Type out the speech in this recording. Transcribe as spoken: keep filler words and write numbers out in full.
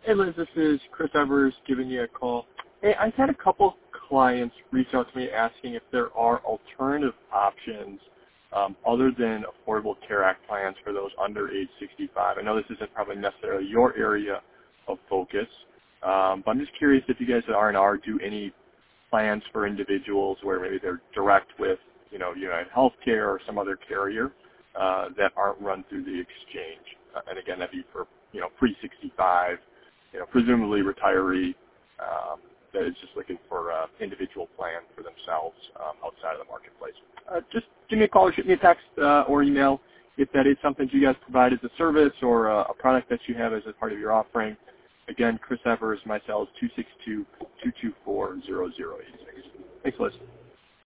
Hey Liz, this is Chris Evers giving you a call. Hey, I've had a couple clients reach out to me asking if there are alternative options um, other than Affordable Care Act plans for those under age sixty-five. I know this isn't probably necessarily your area of focus, um, but I'm just curious if you guys at R and R do any plans for individuals where maybe they're direct with, you know, United Healthcare or some other carrier uh, that aren't run through the exchange. Uh, and again, that'd be for, you know, pre sixty-five, you know, presumably retiree um, that is just looking for an individual plan for themselves um, outside of the marketplace. Uh, just give me a call or shoot me a text uh, or email if that is something you guys provide as a service or uh, a product that you have as a part of your offering. Again, Chris Evers, my cell is two six two, two two four, zero zero eight six. Thanks, Liz.